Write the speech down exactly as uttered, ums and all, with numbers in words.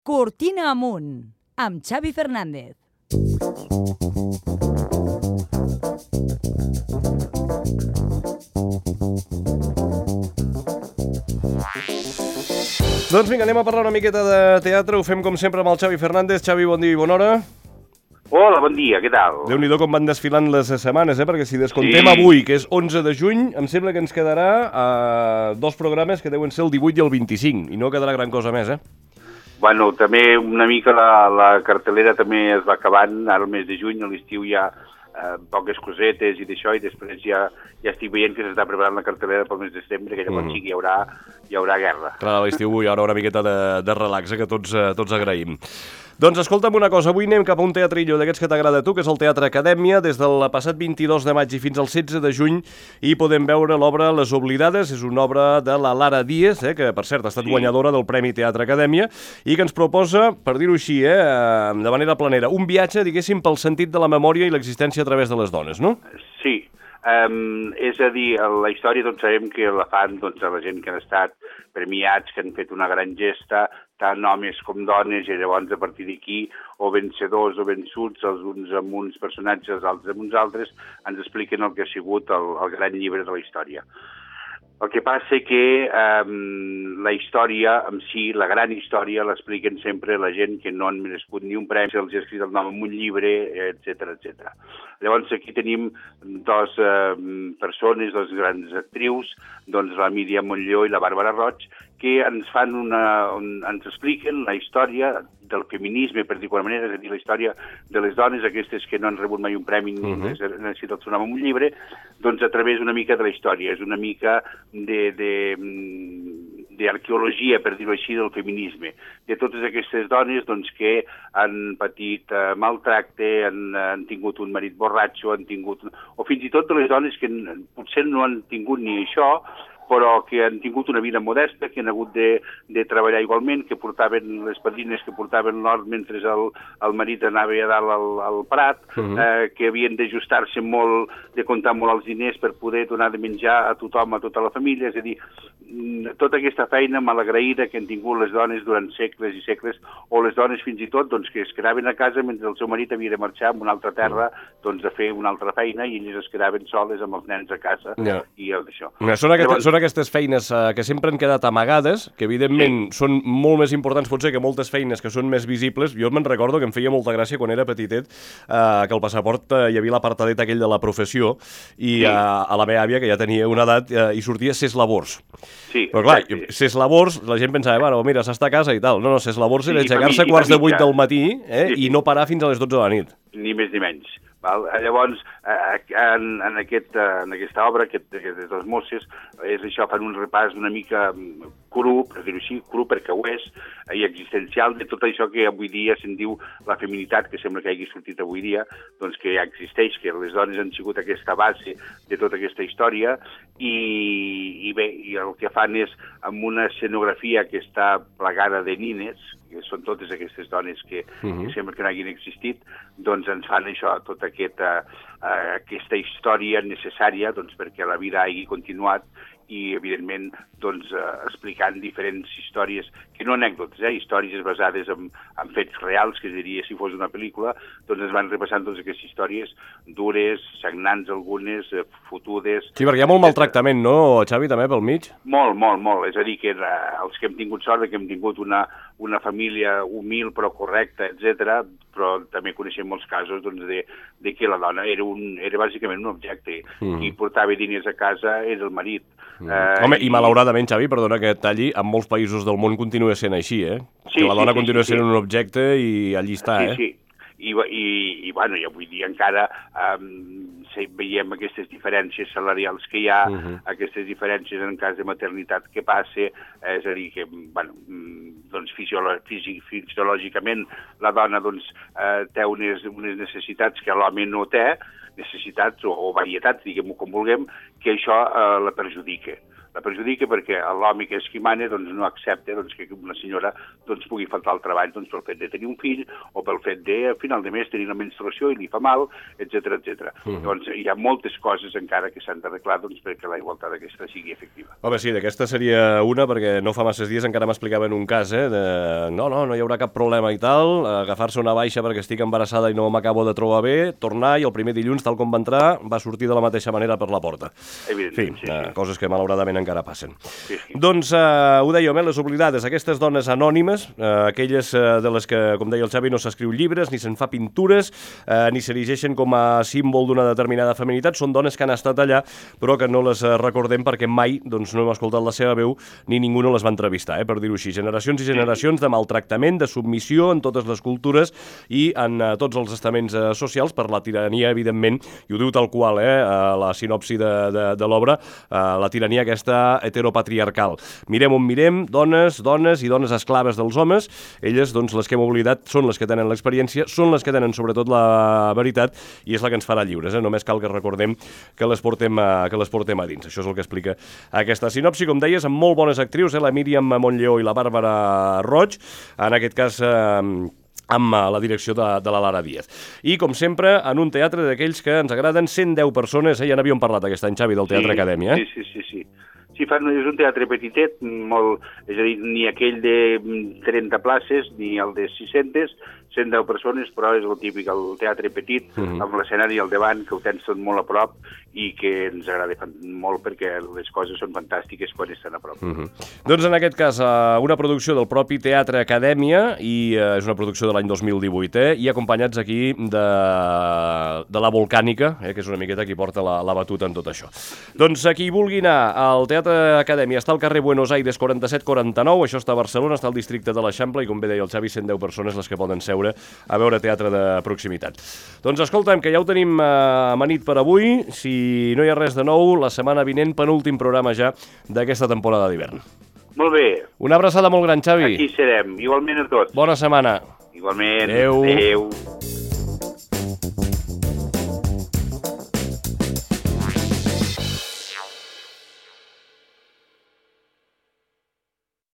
Cortina amunt, amb Xavi Fernández. Doncs vinga, anem a parlar una miqueta de teatre. Ho fem com sempre amb el Xavi Fernández. Xavi, bon dia i bona hora. Hola, bon dia, què tal? Déu-n'hi-do com van desfilant les setmanes, eh? Perquè si descomptem Sí. avui, que és onze de juny, em sembla que ens quedarà uh, dos programes que deuen ser el divuit i el vint-i-cinc, i no quedarà gran cosa més, eh? Bueno, també una mica la, la cartelera també es va acabant, ara el mes de juny, a l'estiu hi ha eh, poques cosetes i d'això, i després ja, ja estic veient que s'està preparant la cartelera pel mes de setembre, que llavors mm. sí que hi haurà, hi haurà guerra. Clar, a l'estiu hi haurà una miqueta de, de relax, eh, que tots, eh, tots agraïm. Doncs escolta'm una cosa, avui anem cap a un teatrillo d'aquests que t'agrada a tu, que és el Teatre Acadèmia. Des del passat vint-i-dos de maig i fins al setze de juny hi podem veure l'obra Les Oblidades. És una obra de la Lara Díez, eh, que per cert ha estat sí. guanyadora del Premi Teatre Acadèmia, i que ens proposa, per dir-ho així, eh, de manera planera, un viatge, diguéssim, pel sentit de la memòria i l'existència a través de les dones, no? Sí, um, és a dir, la història tots sabem que la fan doncs, la gent que han estat premiats, que han fet una gran gesta, tant homes com dones, i llavors a partir d'aquí, o vencedors o vençuts, els uns amb uns personatges, els altres amb uns altres, ens expliquen el que ha sigut el, el gran llibre de la història. El que passa que eh, la història en si, la gran història, l'expliquen sempre la gent que no han merescut ni un premi, se'ls ha escrit el nom en un llibre, etcètera, etcètera. Llavors aquí tenim dos eh, persones, dos grans actrius, doncs la Míriam Montllor i la Bàrbara Roig, que ens fan una, un, ens expliquen la història del feminisme, per dir d'alguna manera, és a dir, la història de les dones, aquestes que no han rebut mai un premi ni uh-huh. necessiten el seu nom en un llibre, doncs a través una mica de la història, és una mica de, de, d'arqueologia, per dir-ho així, del feminisme, de totes aquestes dones doncs, que han patit eh, maltracte, han, han tingut un marit borratxo, han tingut, o fins i tot de les dones que potser no han tingut ni això, però que han tingut una vida modesta, que han hagut de, de treballar igualment, que portaven les padrines, que portaven l'hort mentre el, el marit anava a dalt al, al prat, uh-huh. eh, que havien d'ajustar-se molt, de comptar molt els diners per poder donar de menjar a tothom, a tota la família, és a dir, tota aquesta feina malagraïda que han tingut les dones durant segles i segles, o les dones fins i tot doncs, que es quedaven a casa mentre el seu marit havia de marxar a una altra terra doncs, a fer una altra feina, i elles es quedaven soles amb els nens a casa, yeah. i això. Yeah, són, aquestes, Llavors, són aquestes feines eh, que sempre han quedat amagades, que evidentment sí. són molt més importants potser que moltes feines que són més visibles. Jo me'n recordo que em feia molta gràcia quan era petitet, eh, que al passaport eh, hi havia l'apartadet aquell de la professió, i sí. eh, a la meva àvia, que ja tenia una edat, eh, hi sortia ses labors. Sí, però clar, ses labors, la gent pensava, bueno, mira, s'està a casa i tal. No, no, ses labors era sí, aixecar-se a quarts de vuit del matí eh, sí, sí. i no parar fins a les dotze de la nit. Ni més ni menys. Val? Llavors, en, en, aquest, en aquesta obra, aquest, aquestes dues mosses, és això, fan un repàs una mica cru, per dir-ho així, cru perquè ho és, i existencial de tot això que avui dia se'n diu la feminitat, que sembla que hagi sortit avui dia, doncs que ja existeix, que les dones han sigut aquesta base de tota aquesta història, i, i bé, i el que fan és, amb una escenografia que està plagada de nines, que són totes aquestes dones que, uh-huh. que sembla que no hagin existit, doncs ens fan això, tota aquesta, uh, aquesta història necessària doncs, perquè la vida hagi continuat, i, evidentment, doncs, eh, explicant diferents històries, que no anècdotes, eh, històries basades en, en fets reals, que es diria si fos una pel·lícula, doncs es van repassant totes aquestes històries dures, sagnants algunes, eh, fotudes... Sí, perquè hi ha molt maltractament, no, Xavi, també, pel mig? Molt, molt, molt. És a dir, que eh, els que hem tingut sort, que hem tingut una, una família humil però correcta, etcètera, però també coneixem molts casos doncs, de, de que la dona era, un, era bàsicament un objecte. Mm. Qui portava diners a casa era el marit. Mm. Eh, Home, i, i malauradament, Xavi, perdona que et talli, en molts països del món continua sent així, eh? Sí, que la dona sí, continua sí, sent sí. un objecte i allí està, sí, eh? Sí, sí. I, i, i, bueno, i avui dia encara um, veiem aquestes diferències salarials que hi ha, uh-huh. aquestes diferències en cas de maternitat que passa, és a dir, que, bueno, doncs fisiolo fisi fisiològicament la dona doncs, eh, té unes, unes necessitats que l'home no té, necessitats o, o varietats, diguem-ho com vulguem, que això eh, la perjudica. la perjudica perquè l'home que és qui mana doncs, no accepta doncs, que una senyora doncs, pugui faltar al treball doncs, pel fet de tenir un fill o pel fet de, a final de mes, tenir una menstruació i li fa mal, etcètera, etcètera. Uh -huh. Doncs hi ha moltes coses encara que s'han d'arreglar doncs, perquè la igualtat aquesta sigui efectiva. Home, sí, d'aquesta seria una, perquè no fa masses dies encara m'explicaven un cas, eh, de no, no, no hi haurà cap problema i tal, agafar-se una baixa perquè estic embarassada i no m'acabo de trobar bé, tornar i el primer dilluns, tal com va entrar, va sortir de la mateixa manera per la porta. Evidentment, sí, sí, eh, sí. Coses que malauradament encara passen. Sí, sí. Doncs eh, ho dèiem, eh, les oblidades, aquestes dones anònimes, eh, aquelles eh, de les que, com deia el Xavi, no s'escriu llibres, ni se'n fa pintures, eh, ni s'erigeixen com a símbol d'una determinada feminitat, són dones que han estat allà, però que no les recordem perquè mai doncs, no hem escoltat la seva veu ni ningú no les va entrevistar, eh, per dir-ho així. Generacions i generacions de maltractament, de submissió en totes les cultures i en eh, tots els estaments eh, socials per la tirania, evidentment, i ho diu tal qual, eh, la sinopsi de, de, de l'obra, eh, la tirania aquesta heteropatriarcal. Mirem on mirem, dones, dones i dones esclaves dels homes, elles, doncs, les que hem oblidat, són les que tenen l'experiència, són les que tenen sobretot la veritat i és la que ens farà lliures, eh? Només cal que recordem que les portem a, que les portem a dins. Això és el que explica aquesta sinopsi, com deies, amb molt bones actrius, eh? La Míriam Montlleó i la Bàrbara Roig, en aquest cas eh, amb la direcció de, de la Lara Díaz. I, com sempre, en un teatre d'aquells que ens agraden, cent deu persones, eh? Ja n'havíem parlat aquest any, Xavi, del Teatre sí, Acadèmia. Eh? Sí, sí, sí, sí. Sí, fan, és un teatre petitet, molt, és a dir, ni aquell de trenta places, ni el de sis-centes, cent deu persones, però és el típic, el teatre petit, uh -huh. amb l'escenari al davant, que ho tens tot molt a prop i que ens agrada molt perquè les coses són fantàstiques quan estan a prop. Uh -huh. Doncs en aquest cas, una producció del propi Teatre Acadèmia i és una producció de l'any dos mil divuit, eh? I acompanyats aquí de, de la Volcànica, eh? Que és una miqueta qui porta la, la batuta en tot això. Doncs a qui vulgui anar al Teatre Acadèmia està al carrer Buenos Aires quaranta-set quaranta-nou, això està a Barcelona, està al districte de l'Eixample i, com bé deia el Xavi, cent deu persones les que poden seure a veure teatre de proximitat. Doncs escolta'm, que ja ho tenim eh, amanit per avui. Si no hi ha res de nou, la setmana vinent, penúltim programa ja d'aquesta temporada d'hivern. Molt bé. Una abraçada molt gran, Xavi. Aquí serem. Igualment a tots. Bona setmana. Igualment. Adéu. Adéu.